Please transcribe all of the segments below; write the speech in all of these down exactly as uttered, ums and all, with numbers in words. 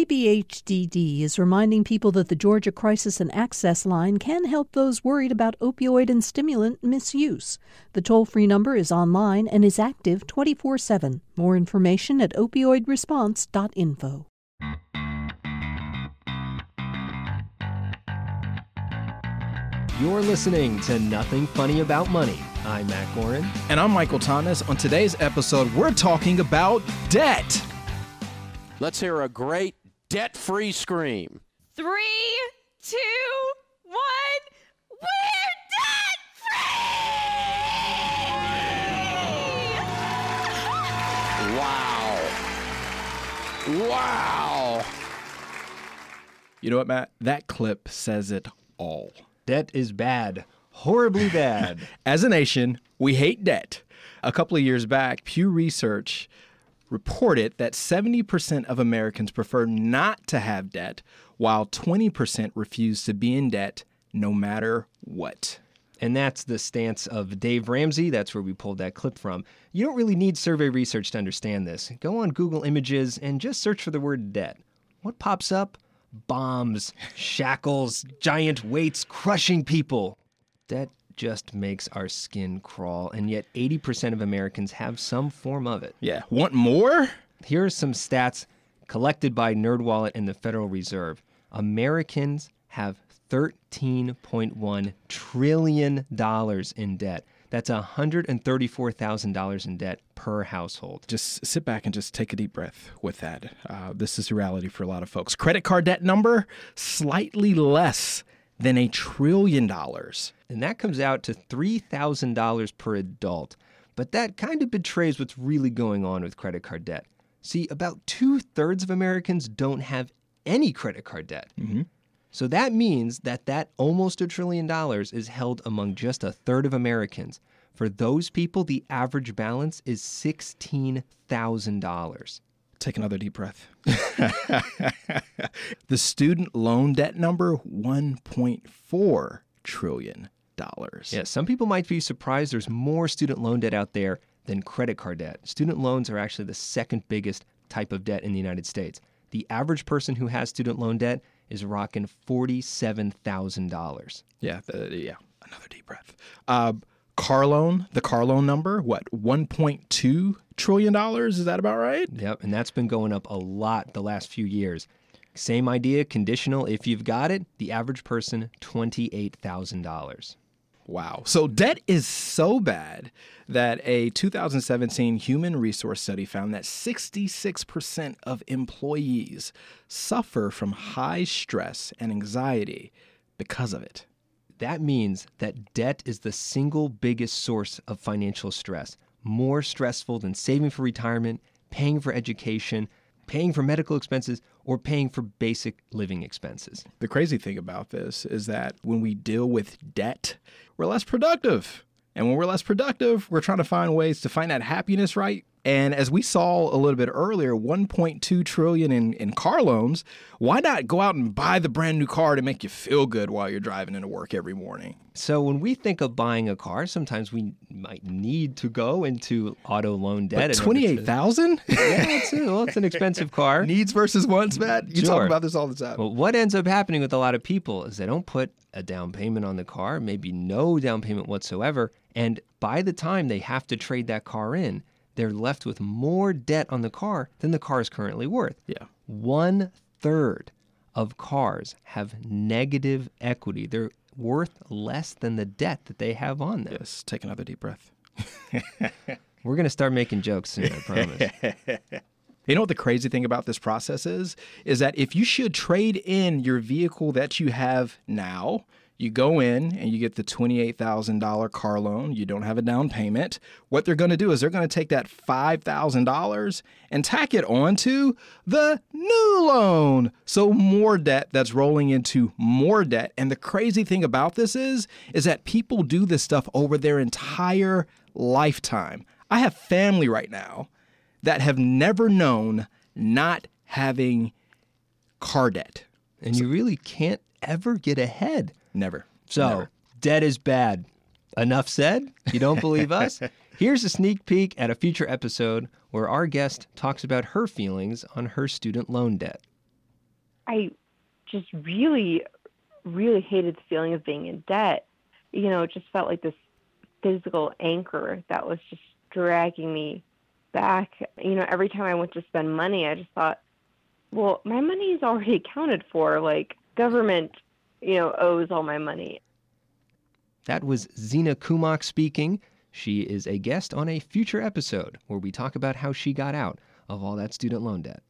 C B H D D is reminding people that the Georgia Crisis and Access Line can help those worried about opioid and stimulant misuse. The toll-free number is online and is active twenty-four seven. More information at opioid response dot info. You're listening to Nothing Funny About Money. I'm Matt Gorin. And I'm Michael Thomas. On today's episode, we're talking about debt. Let's hear a great debt-free scream. Three, two, one, we're debt-free! Wow. Wow. You know what, Matt? That clip says it all. Debt is bad. Horribly bad. As a nation, we hate debt. A couple of years back, Pew Research reported that seventy percent of Americans prefer not to have debt, while twenty percent refuse to be in debt no matter what. And that's the stance of Dave Ramsey. That's where we pulled that clip from. You don't really need survey research to understand this. Go on Google Images and just search for the word debt. What pops up? Bombs, shackles, giant weights crushing people. Debt just makes our skin crawl, and yet eighty percent of Americans have some form of it. Yeah. Want more? Here are some stats collected by NerdWallet and the Federal Reserve. Americans have thirteen point one trillion dollars in debt. That's one hundred thirty-four thousand dollars in debt per household. Just sit back and just take a deep breath with that. Uh, this is a reality for a lot of folks. Credit card debt number, slightly less than a trillion dollars. And that comes out to three thousand dollars per adult. But that kind of betrays what's really going on with credit card debt. See, about two-thirds of Americans don't have any credit card debt. Mm-hmm. So that means that that almost a trillion dollars is held among just a third of Americans. For those people, the average balance is sixteen thousand dollars. Take another deep breath. The student loan debt number, one point four trillion dollars. Yeah, some people might be surprised there's more student loan debt out there than credit card debt. Student loans are actually the second biggest type of debt in the United States. The average person who has student loan debt is rocking forty-seven thousand dollars. Yeah, the, yeah. Another deep breath. Uh, car loan, the car loan number, what, one point two trillion dollars? Is that about right? Yep, and that's been going up a lot the last few years. Same idea, conditional. If you've got it, the average person, twenty-eight thousand dollars. Wow. So debt is so bad that a two thousand seventeen human resource study found that sixty-six percent of employees suffer from high stress and anxiety because of it. That means that debt is the single biggest source of financial stress, more stressful than saving for retirement, paying for education, paying for medical expenses, or paying for basic living expenses. The crazy thing about this is that when we deal with debt, we're less productive. And when we're less productive, we're trying to find ways to find that happiness, right? And as we saw a little bit earlier, one point two trillion dollars in, in car loans, why not go out and buy the brand new car to make you feel good while you're driving into work every morning? So when we think of buying a car, sometimes we might need to go into auto loan debt. But twenty-eight thousand dollars? Yeah, it's, a, well, it's an expensive car. Needs versus wants, Matt. You Sure. talk about this all the time. Well, what ends up happening with a lot of people is they don't put a down payment on the car, maybe no down payment whatsoever. And by the time they have to trade that car in, they're left with more debt on the car than the car is currently worth. Yeah. One third of cars have negative equity. They're worth less than the debt that they have on them. Yes, take another deep breath. We're going to start making jokes soon, I promise. You know what the crazy thing about this process is? Is that if you should trade in your vehicle that you have now, you go in and you get the twenty-eight thousand dollars car loan. You don't have a down payment. What they're going to do is they're going to take that five thousand dollars and tack it onto the new loan. So more debt that's rolling into more debt. And the crazy thing about this is, is that people do this stuff over their entire lifetime. I have family right now that have never known not having car debt. And you really can't ever get ahead. Never. So, Never. Debt is bad. Enough said? You don't believe us? Here's a sneak peek at a future episode where our guest talks about her feelings on her student loan debt. I just really, really hated the feeling of being in debt. You know, it just felt like this physical anchor that was just dragging me back. You know, every time I went to spend money, I just thought, well, my money is already accounted for. Like, government, you know, owes all my money. That was Zina Kumak speaking. She is a guest on a future episode where we talk about how she got out of all that student loan debt.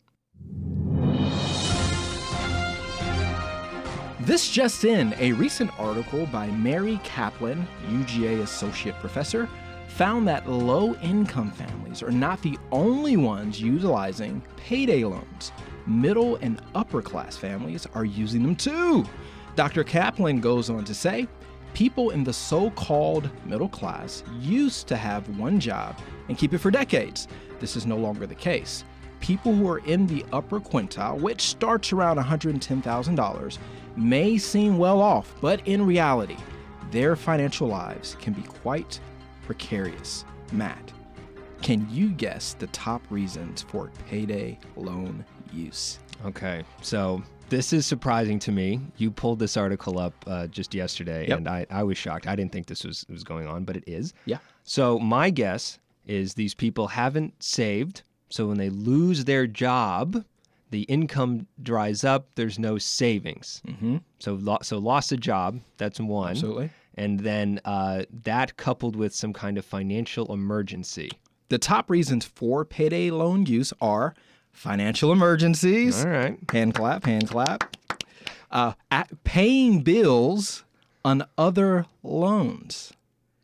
This just in, a recent article by Mary Kaplan, U G A associate professor, found that low-income families are not the only ones utilizing payday loans. Middle and upper-class families are using them too. Doctor Kaplan goes on to say, people in the so-called middle class used to have one job and keep it for decades. This is no longer the case. People who are in the upper quintile, which starts around one hundred ten thousand dollars, may seem well off, but in reality, their financial lives can be quite precarious. Matt, can you guess the top reasons for payday loan use? Okay, so this is surprising to me. You pulled this article up uh, just yesterday, Yep. and I, I was shocked. I didn't think this was, was going on, but it is. Yeah. So my guess is these people haven't saved, so when they lose their job, the income dries up, there's no savings. Mm-hmm. So, lo- so lost a job, that's one. Absolutely. And then uh, that coupled with some kind of financial emergency. The top reasons for payday loan use are financial emergencies. All right. Hand clap, hand clap. Uh, at paying bills on other loans.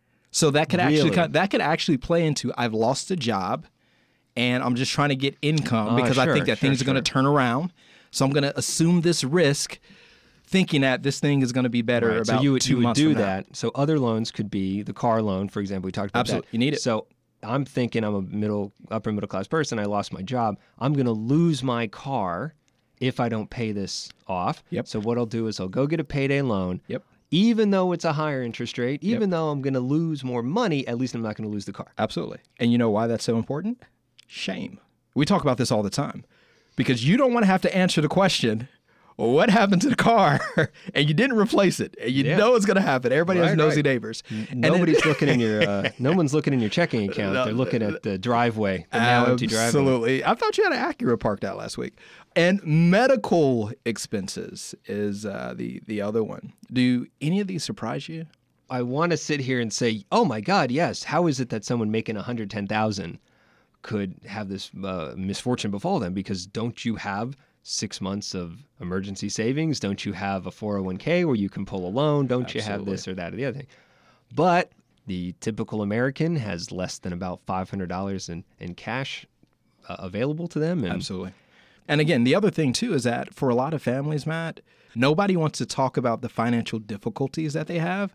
So that could actually Really? kind that could actually play into I've lost a job and I'm just trying to get income Oh, because I sure, think that sure, things are going to sure. turn around. So I'm going to assume this risk, thinking that this thing is going to be better Right, about so you would, two you would months do from now. that. So other loans could be the car loan, for example. We talked about Absolutely. that. You need it. So I'm thinking I'm a middle, upper middle class person. I lost my job. I'm going to lose my car if I don't pay this off. Yep. So what I'll do is I'll go get a payday loan. Yep. Even though it's a higher interest rate, even Yep. though I'm going to lose more money, at least I'm not going to lose the car. Absolutely. And you know why that's so important? Shame. We talk about this all the time because you don't want to have to answer the question, well, what happened to the car? And you didn't replace it. And you Yeah. know it's going to happen. Everybody has Right, nosy right. neighbors. And then- Nobody's looking in your, uh, no one's looking in your checking account. No, They're looking at the driveway, the now empty driveway. Absolutely. I thought you had an Acura parked out last week. And medical expenses is uh, the the other one. Do any of these surprise you? I want to sit here and say, oh my God, yes. How is it that someone making one hundred ten thousand dollars could have this uh, misfortune befall them? Because don't you have six months of emergency savings? Don't you have a four oh one k where you can pull a loan? Don't you have Absolutely. this or that or the other thing? But the typical American has less than about five hundred dollars in, in cash uh, available to them. And Absolutely. And again, the other thing too is that for a lot of families, Matt, nobody wants to talk about the financial difficulties that they have.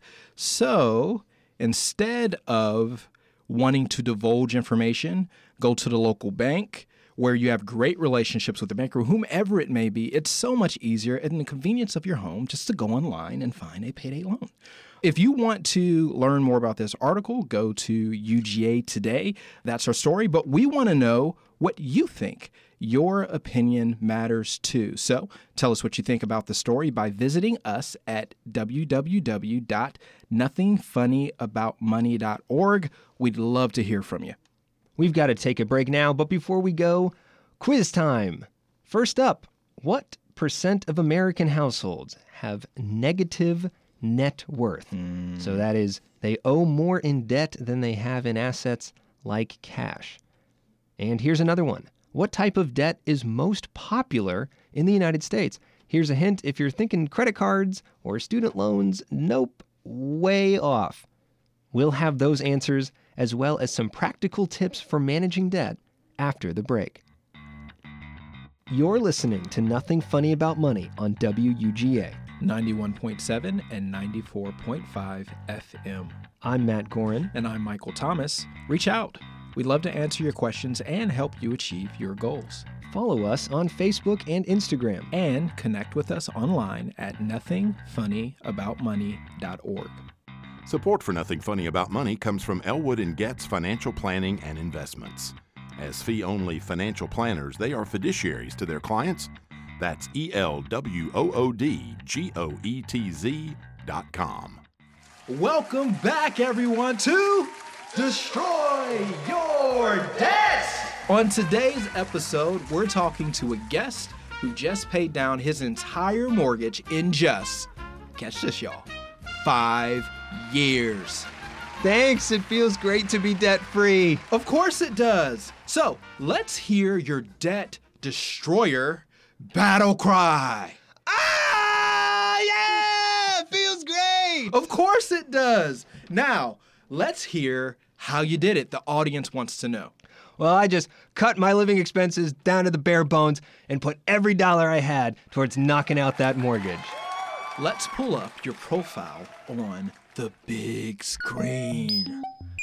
So instead of wanting to divulge information, go to the local bank where you have great relationships with the banker, whomever it may be. It's so much easier in the convenience of your home just to go online and find a payday loan. If you want to learn more about this article, go to U G A Today. That's our story. But we want to know what you think. Your opinion matters too. So tell us what you think about the story by visiting us at w w w dot nothing funny about money dot org. We'd love to hear from you. we've got to take a break now. But before we go, quiz time. First up, what percent of American households have negative net worth? So that is, they owe more in debt than they have in assets like cash. And here's another one. What type of debt is most popular in the United States? Here's a hint. If you're thinking credit cards or student loans, nope, way off. We'll have those answers as well as some practical tips for managing debt after the break. You're listening to Nothing Funny About Money on W U G A. ninety-one point seven and ninety-four point five F M. I'm Matt Gorin. And I'm Michael Thomas. Reach out. We'd love to answer your questions and help you achieve your goals. Follow us on Facebook and Instagram. And connect with us online at nothing funny about money dot org. Support for Nothing Funny About Money comes from Elwood and Getz Financial Planning and Investments. As fee-only financial planners, they are fiduciaries to their clients. That's E L W O O D G O E T Z dot com. Welcome back, everyone, to Destroy Your Debt! On today's episode, we're talking to a guest who just paid down his entire mortgage in just, catch this, y'all, five years. Thanks. It feels great to be debt-free. Of course it does. So let's hear your debt destroyer battle cry. Ah, yeah! Feels great. Of course it does. Now, let's hear how you did it. The audience wants to know. Well, I just cut my living expenses down to the bare bones and put every dollar I had towards knocking out that mortgage. Let's pull up your profile on the big screen.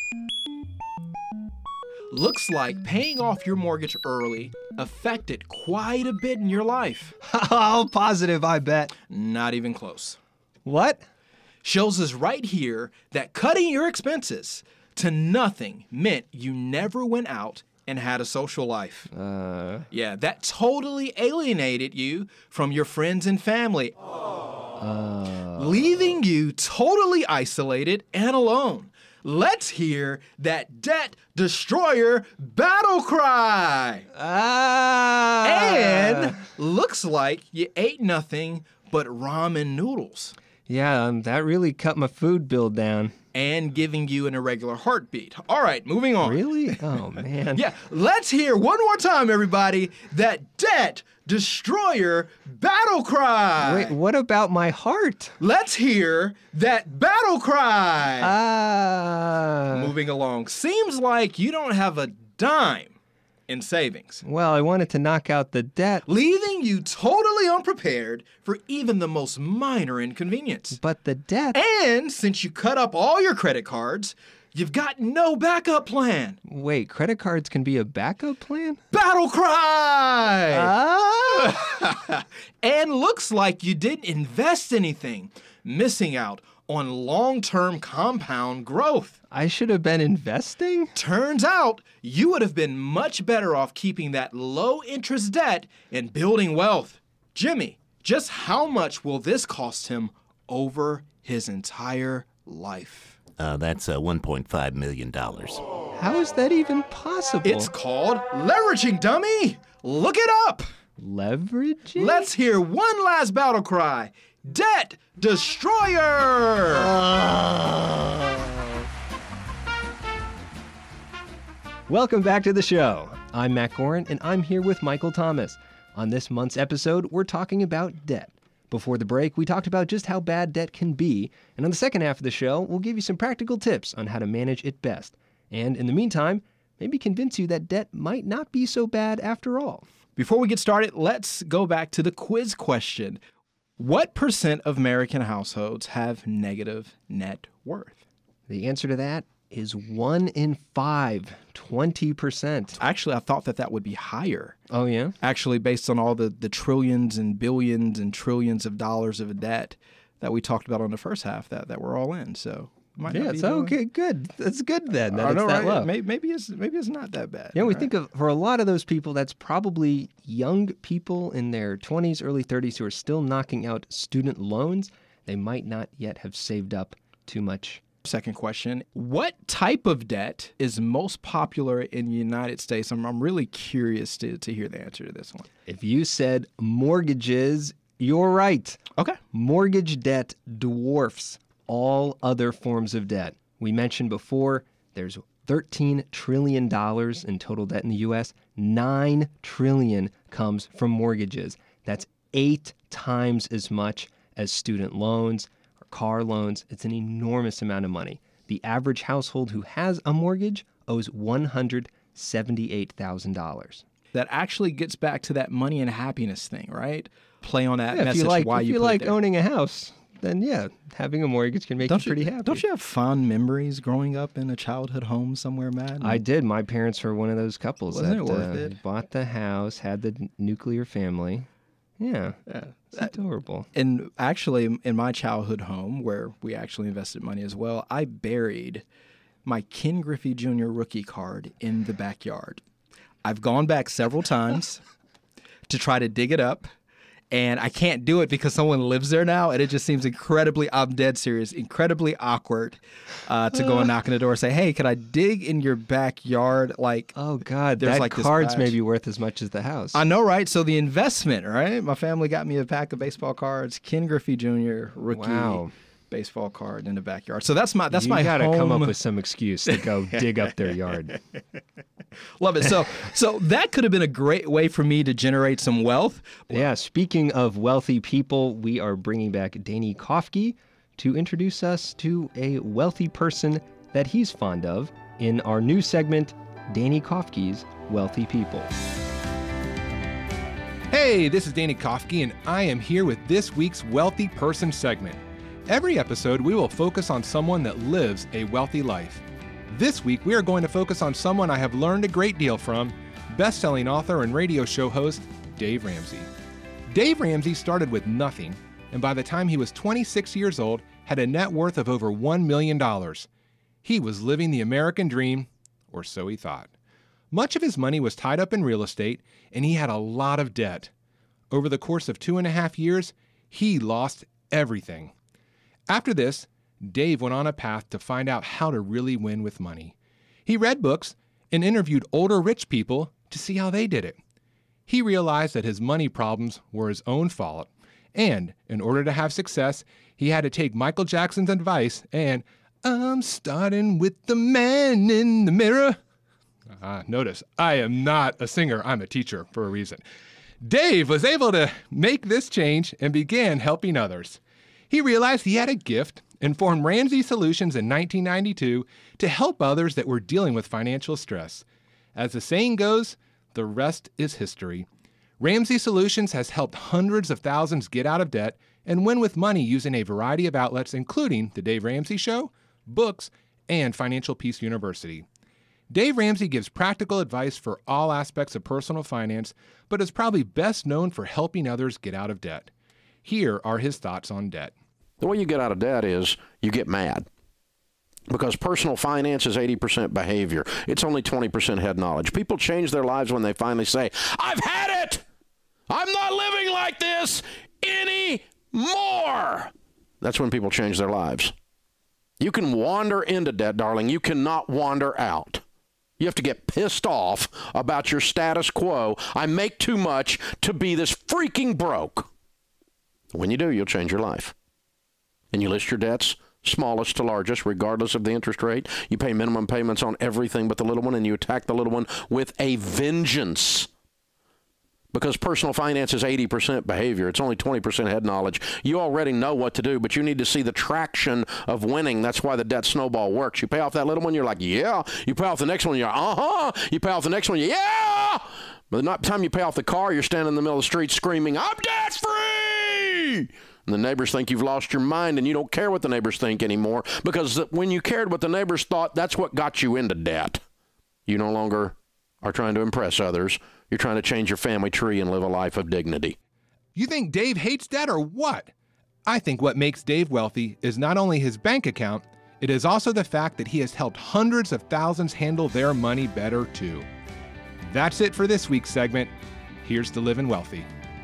Looks like paying off your mortgage early affected quite a bit in your life. How positive, I bet. Not even close. What? Shows us right here that cutting your expenses to nothing meant you never went out and had a social life. Uh... Yeah, that totally alienated you from your friends and family. Uh... Leaving you totally isolated and alone. Let's hear that debt destroyer battle cry. Ah! And looks like you ate nothing but ramen noodles. Yeah, um, that really cut my food bill down. And giving you an irregular heartbeat. All right, moving on. Really? Oh, man. Yeah, let's hear one more time, everybody, that debt destroyer battle cry. Wait, what about my heart? Let's hear that battle cry. Ah. Moving along. Seems like you don't have a dime in savings, Well, I wanted to knock out the debt, leaving you totally unprepared for even the most minor inconvenience. but the debt... And since you cut up all your credit cards, you've got no backup plan. Wait, credit cards can be a backup plan? Battle cry! Ah! And looks like you didn't invest anything, missing out on long-term compound growth. I should have been investing? Turns out you would have been much better off keeping that low-interest debt and building wealth. Jimmy, just how much will this cost him over his entire life? Uh, that's uh, one point five million dollars. How is that even possible? It's called leveraging, dummy! Look it up! Leveraging? Let's hear one last battle cry. Debt destroyer! Welcome back to the show. I'm Matt Gorin, and I'm here with Michael Thomas. On this month's episode, we're talking about debt. Before the break, we talked about just how bad debt can be, and on the second half of the show, we'll give you some practical tips on how to manage it best. And in the meantime, maybe convince you that debt might not be so bad after all. Before we get started, let's go back to the quiz question. What percent of American households have negative net worth? The answer to that is one in five, twenty percent. Actually, I thought that that would be higher. Oh, yeah? Actually, based on all the, the trillions and billions and trillions of dollars of debt that we talked about on the first half that, that we're all in. So, might not Yeah, be so doing- okay, good. That's good then. That I it's know, that right? low. Maybe, maybe it's maybe it's not that bad. Yeah, we right? think of, for a lot of those people, that's probably young people in their twenties, early thirties who are still knocking out student loans. They might not yet have saved up too much. Second question, what type of debt is most popular in the United States? I'm, I'm really curious to, to hear the answer to this one. If you said mortgages, you're right. Okay. Mortgage debt dwarfs all other forms of debt. We mentioned before there's thirteen trillion dollars in total debt in the U S. nine trillion dollars comes from mortgages. That's eight times as much as student loans or car loans. It's an enormous amount of money. The average household who has a mortgage owes one hundred seventy-eight thousand dollars. That actually gets back to that money and happiness thing, right? Play on that Yeah, if message you like, why if you, you put it like there. owning a house, then yeah, having a mortgage can make Don't you pretty happy. Don't you have fond memories growing up in a childhood home somewhere, Matt? I did. My parents were one of those couples Wasn't that it worth uh, it? bought the house, had the n- nuclear family. Yeah, Yeah. it's adorable. And actually, in my childhood home, where we actually invested money as well, I buried my Ken Griffey Junior rookie card in the backyard. I've gone back several times to try to dig it up, and I can't do it because someone lives there now, and it just seems incredibly, I'm dead serious, incredibly awkward uh, to go and knock on the door and say, hey, can I dig in your backyard? Like, Oh, God, there's that like this card's patch. maybe worth as much as the house. I know, right? So the investment, right? My family got me a pack of baseball cards, Ken Griffey Junior rookie Wow. baseball card in the backyard. So that's my that's you my gotta home. come up with some excuse to go dig up their yard. Love it. So so that could have been a great way for me to generate some wealth. Yeah, speaking of wealthy people, we are bringing back Danny Kofke to introduce us to a wealthy person that he's fond of in our new segment, Danny Kofke's Wealthy People. Hey, this is Danny Kofke, and I am here with this week's Wealthy Person segment. Every episode, we will focus on someone that lives a wealthy life. This week, we are going to focus on someone I have learned a great deal from, best-selling author and radio show host, Dave Ramsey. Dave Ramsey started with nothing, and by the time he was twenty-six years old, had a net worth of over one million dollars. He was living the American dream, or so he thought. Much of his money was tied up in real estate, and he had a lot of debt. Over the course of two and a half years, he lost everything. After this, Dave went on a path to find out how to really win with money. He read books and interviewed older rich people to see how they did it. He realized that his money problems were his own fault, and in order to have success, he had to take Michael Jackson's advice and, I'm starting with the man in the mirror. Uh, notice, I am not a singer, I'm a teacher for a reason. Dave was able to make this change and began helping others. He realized he had a gift and formed Ramsey Solutions in nineteen ninety-two to help others that were dealing with financial stress. As the saying goes, the rest is history. Ramsey Solutions has helped hundreds of thousands get out of debt and win with money using a variety of outlets, including The Dave Ramsey Show, books, and Financial Peace University. Dave Ramsey gives practical advice for all aspects of personal finance, but is probably best known for helping others get out of debt. Here are his thoughts on debt. The way you get out of debt is you get mad. Because personal finance is eighty percent behavior. It's only twenty percent head knowledge. People change their lives when they finally say, I've had it! I'm not living like this anymore! That's when people change their lives. You can wander into debt, darling. You cannot wander out. You have to get pissed off about your status quo. I make too much to be this freaking broke. When you do, you'll change your life. And you list your debts, smallest to largest, regardless of the interest rate. You pay minimum payments on everything but the little one, and you attack the little one with a vengeance. Because personal finance is eighty percent behavior. It's only twenty percent head knowledge. You already know what to do, but you need to see the traction of winning. That's why the debt snowball works. You pay off that little one, you're like, yeah. You pay off the next one, you're uh-huh. You pay off the next one, yeah. By the time you pay off the car, you're standing in the middle of the street screaming, I'm debt-free! And the neighbors think you've lost your mind, and you don't care what the neighbors think anymore, because when you cared what the neighbors thought, that's what got you into debt. You no longer are trying to impress others. You're trying to change your family tree and live a life of dignity. You think Dave hates debt or what? I think what makes Dave wealthy is not only his bank account, it is also the fact that he has helped hundreds of thousands handle their money better too. That's it for this week's segment. Here's to living wealthy.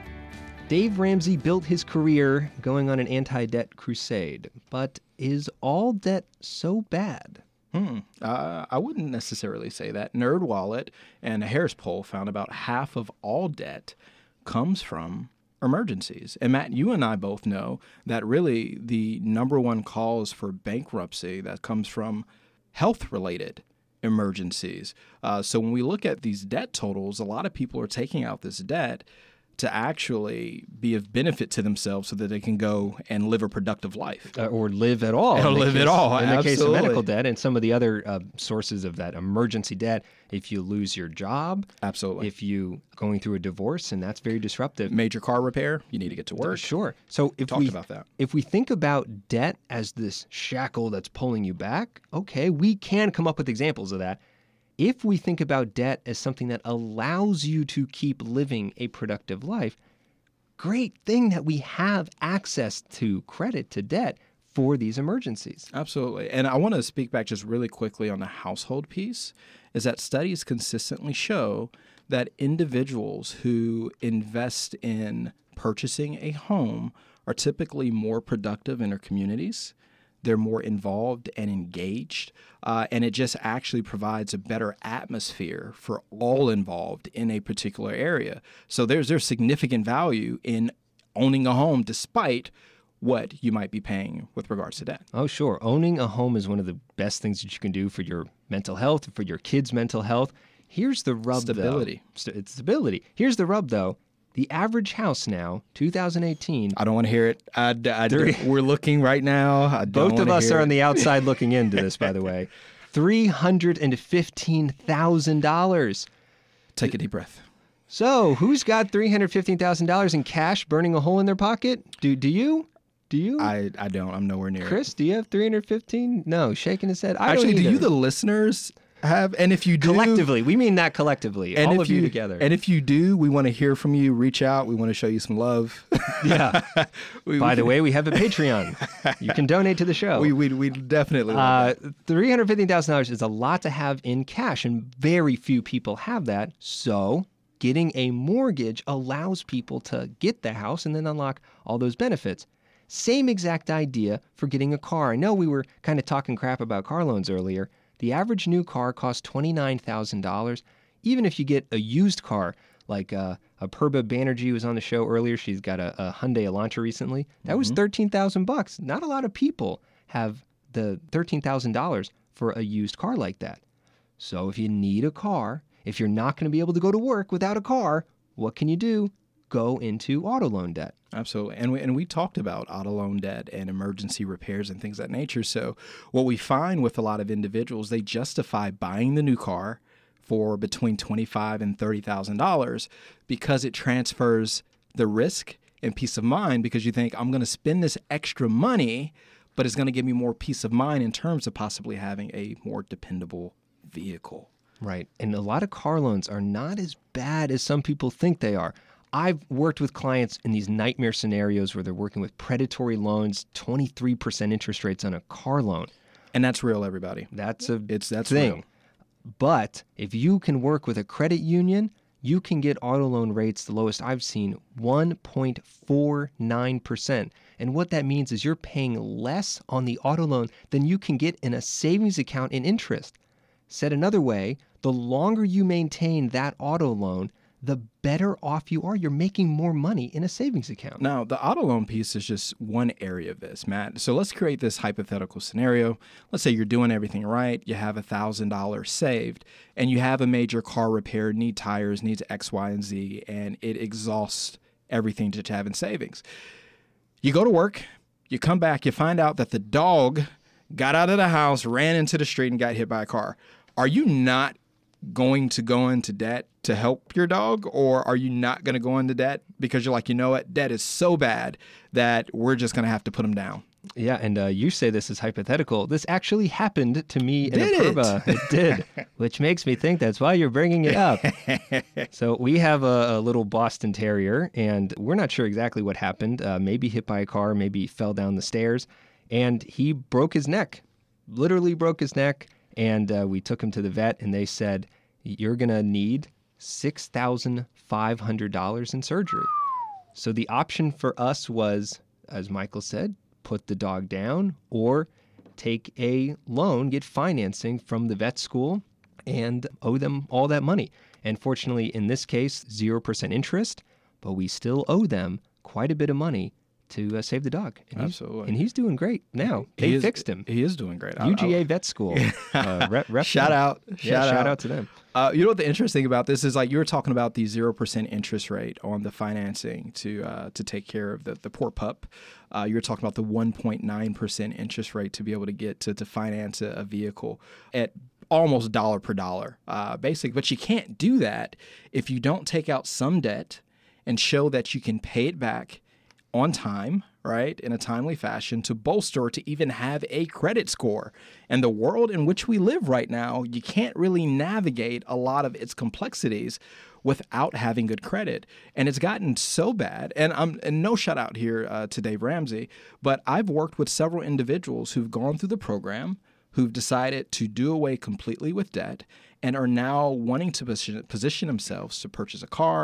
Dave Ramsey built his career going on an anti-debt crusade, but is all debt so bad? Hmm. Uh, I wouldn't necessarily say that. NerdWallet and a Harris poll found about half of all debt comes from emergencies. And Matt, you and I both know that really the number one cause for bankruptcy that comes from health-related emergencies. Uh, so when we look at these debt totals, a lot of people are taking out this debt to actually be of benefit to themselves so that they can go and live a productive life. Uh, or live at all. Or live case, at all, In the case of absolutely. medical debt and some of the other uh, sources of that emergency debt, if you lose your job, absolutely. If you going through a divorce, and that's very disruptive. Major car repair, you need to get to work. Sure. So if Talked we about that. if we think about debt as this shackle that's pulling you back, okay, we can come up with examples of that. If we think about debt as something that allows you to keep living a productive life, great thing that we have access to credit, to debt for these emergencies. Absolutely. And I want to speak back just really quickly on the household piece, is that studies consistently show that individuals who invest in purchasing a home are typically more productive in their communities. They're more involved and engaged, uh, and it just actually provides a better atmosphere for all involved in a particular area. So there's there's significant value in owning a home despite what you might be paying with regards to debt. Oh, sure. Owning a home is one of the best things that you can do for your mental health, for your kids' mental health. Here's the rub, Stability. though. St- it's stability. Here's the rub, though. The average house now, two thousand eighteen. I don't want to hear it. I, I, we're looking right now. I don't Both of us hear are it. on the outside looking into this, by the way. three hundred fifteen thousand dollars. Take a deep breath. So, who's got three hundred fifteen thousand dollars in cash burning a hole in their pocket? Do do you? Do you? I, I don't. I'm nowhere near Chris, it. do you have three hundred fifteen? No, shaking his head. I Actually, don't do you, either. the listeners, have? And if you do, collectively, we mean that collectively, and all if of you, together. And if you do, we want to hear from you. Reach out. We want to show you some love. Yeah. we, By we, the way, we have a Patreon. You can donate to the show. we we we definitely. Uh, love that. three hundred fifteen thousand dollars is a lot to have in cash, and very few people have that. So, getting a mortgage allows people to get the house and then unlock all those benefits. Same exact idea for getting a car. I know we were kind of talking crap about car loans earlier. The average new car costs twenty-nine thousand dollars. Even if you get a used car, like uh, a Purba Banerjee was on the show earlier. She's got a, a Hyundai Elantra recently. That mm-hmm. was thirteen thousand bucks. Not a lot of people have the thirteen thousand dollars for a used car like that. So if you need a car, if you're not going to be able to go to work without a car, what can you do? Go into auto loan debt. Absolutely. And we, and we talked about auto loan debt and emergency repairs and things of that nature. So what we find with a lot of individuals, they justify buying the new car for between twenty-five thousand dollars and thirty thousand dollars because it transfers the risk and peace of mind, because you think, I'm going to spend this extra money, but it's going to give me more peace of mind in terms of possibly having a more dependable vehicle. Right. And a lot of car loans are not as bad as some people think they are. I've worked with clients in these nightmare scenarios where they're working with predatory loans, twenty-three percent interest rates on a car loan. And that's real, everybody. That's a it's that's thing. Real. But if you can work with a credit union, you can get auto loan rates, the lowest I've seen, one point four nine percent. And what that means is you're paying less on the auto loan than you can get in a savings account in interest. Said another way, the longer you maintain that auto loan, the better off you are. You're making more money in a savings account. Now, the auto loan piece is just one area of this, Matt. So let's create this hypothetical scenario. Let's say you're doing everything right. You have one thousand dollars saved, and you have a major car repair, need tires, needs X, Y, and Z, and it exhausts everything that you have in savings. You go to work, you come back, you find out that the dog got out of the house, ran into the street, and got hit by a car. Are you not going to go into debt to help your dog, or are you not going to go into debt because you're like, you know what, debt is so bad that we're just going to have to put him down? Yeah, and uh, you say this is hypothetical. This actually happened to me in Did a Purba. It? it did, which makes me think that's why you're bringing it up. So we have a, a little Boston Terrier, and we're not sure exactly what happened. Uh, maybe hit by a car, maybe fell down the stairs, and he broke his neck, literally broke his neck. And uh, we took him to the vet, and they said, you're going to need six thousand five hundred dollars in surgery. So the option for us was, as Michael said, put the dog down or take a loan, get financing from the vet school, and owe them all that money. And fortunately, in this case, zero percent interest, but we still owe them quite a bit of money to uh, save the dog. And Absolutely. He's, and he's doing great now. They He is, fixed him. He is doing great. U G A I, I, Vet School. uh, rep, rep shout them. out. Yeah, shout, shout out. out to them. Uh, you know what the interesting thing about this is, like you were talking about the zero percent interest rate on the financing to uh, to take care of the, the poor pup. Uh, you were talking about the one point nine percent interest rate to be able to get to, to finance a, a vehicle at almost dollar per dollar, uh, basic. But you can't do that if you don't take out some debt and show that you can pay it back on time, right, in a timely fashion to bolster or to even have a credit score. And the world in which we live right now, you can't really navigate a lot of its complexities without having good credit. And it's gotten so bad, and I'm and no shout out here uh, to Dave Ramsey, but I've worked with several individuals who've gone through the program, who've decided to do away completely with debt and are now wanting to position, position themselves to purchase a car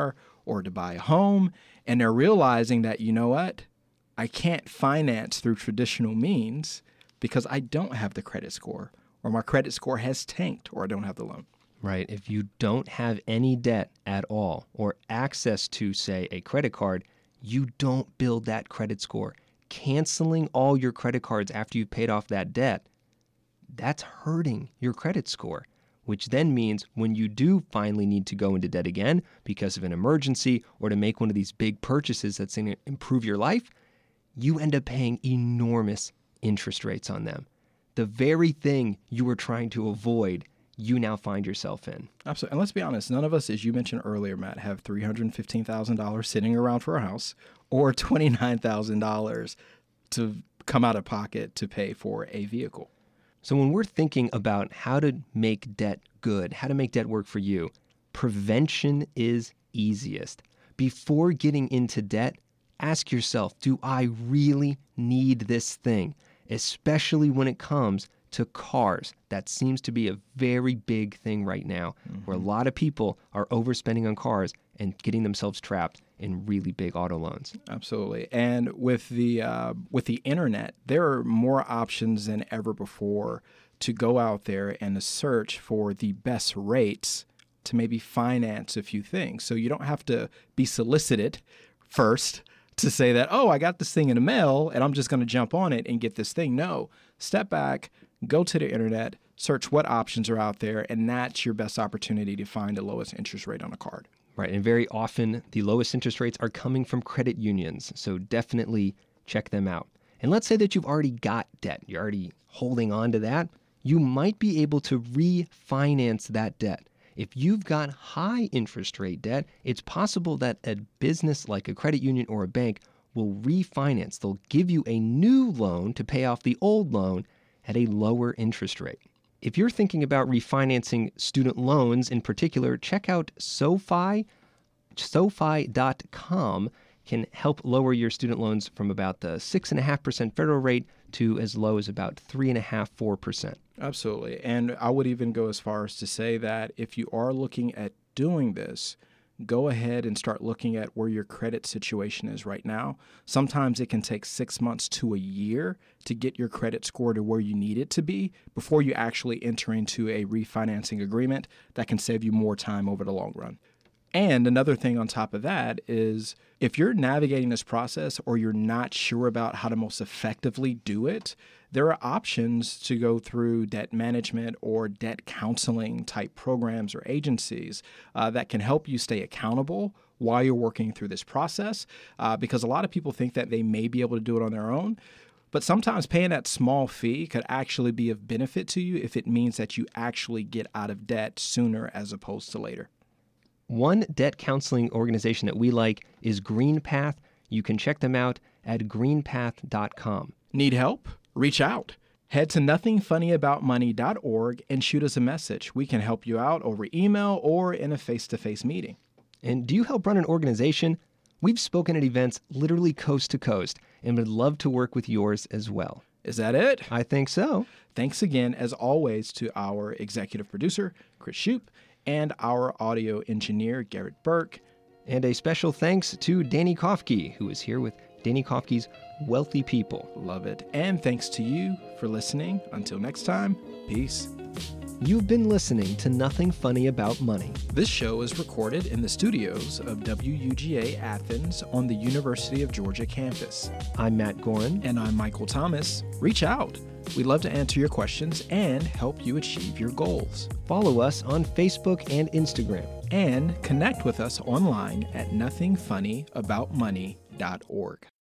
or to buy a home, and they're realizing that, you know what, I can't finance through traditional means because I don't have the credit score, or my credit score has tanked, or I don't have the loan. Right. If you don't have any debt at all or access to, say, a credit card, you don't build that credit score. Canceling all your credit cards after you've paid off that debt, that's hurting your credit score, which then means when you do finally need to go into debt again because of an emergency or to make one of these big purchases that's going to improve your life, you end up paying enormous interest rates on them. The very thing you were trying to avoid, you now find yourself in. Absolutely. And let's be honest, none of us, as you mentioned earlier, Matt, have three hundred fifteen thousand dollars sitting around for a house or twenty-nine thousand dollars to come out of pocket to pay for a vehicle. So when we're thinking about how to make debt good, how to make debt work for you, prevention is easiest. Before getting into debt, ask yourself, do I really need this thing? Especially when it comes to cars. That seems to be a very big thing right now, mm-hmm. where a lot of people are overspending on cars and getting themselves trapped in really big auto loans. Absolutely. And with the uh, with the internet, there are more options than ever before to go out there and to search for the best rates to maybe finance a few things. So you don't have to be solicited first to say that, oh, I got this thing in the mail and I'm just going to jump on it and get this thing. No, step back, go to the internet, search what options are out there, and that's your best opportunity to find the lowest interest rate on a card. Right. And very often the lowest interest rates are coming from credit unions. So definitely check them out. And let's say that you've already got debt. You're already holding on to that. You might be able to refinance that debt. If you've got high interest rate debt, it's possible that a business like a credit union or a bank will refinance. They'll give you a new loan to pay off the old loan at a lower interest rate. If you're thinking about refinancing student loans in particular, check out SoFi. SoFi dot com can help lower your student loans from about the six point five percent federal rate to as low as about three point five, four percent. Absolutely. And I would even go as far as to say that if you are looking at doing this, go ahead and start looking at where your credit situation is right now. Sometimes it can take six months to a year to get your credit score to where you need it to be before you actually enter into a refinancing agreement that can save you more time over the long run. And another thing on top of that is if you're navigating this process or you're not sure about how to most effectively do it, there are options to go through debt management or debt counseling type programs or agencies uh, that can help you stay accountable while you're working through this process, uh, because a lot of people think that they may be able to do it on their own. But sometimes paying that small fee could actually be of benefit to you if it means that you actually get out of debt sooner as opposed to later. One debt counseling organization that we like is GreenPath. You can check them out at green path dot com. Need help? Reach out. Head to nothing funny about money dot org and shoot us a message. We can help you out over email or in a face-to-face meeting. And do you help run an organization? We've spoken at events literally coast to coast and would love to work with yours as well. Is that it? I think so. Thanks again, as always, to our executive producer, Chris Shoup, and our audio engineer, Garrett Burke. And a special thanks to Danny Kofke, who is here with Danny Kofke's Wealthy People. Love it. And thanks to you for listening. Until next time, peace. You've been listening to Nothing Funny About Money. This show is recorded in the studios of W U G A Athens on the University of Georgia campus. I'm Matt Gorin. And I'm Michael Thomas. Reach out. We'd love to answer your questions and help you achieve your goals. Follow us on Facebook and Instagram. And connect with us online at nothing funny about money dot org.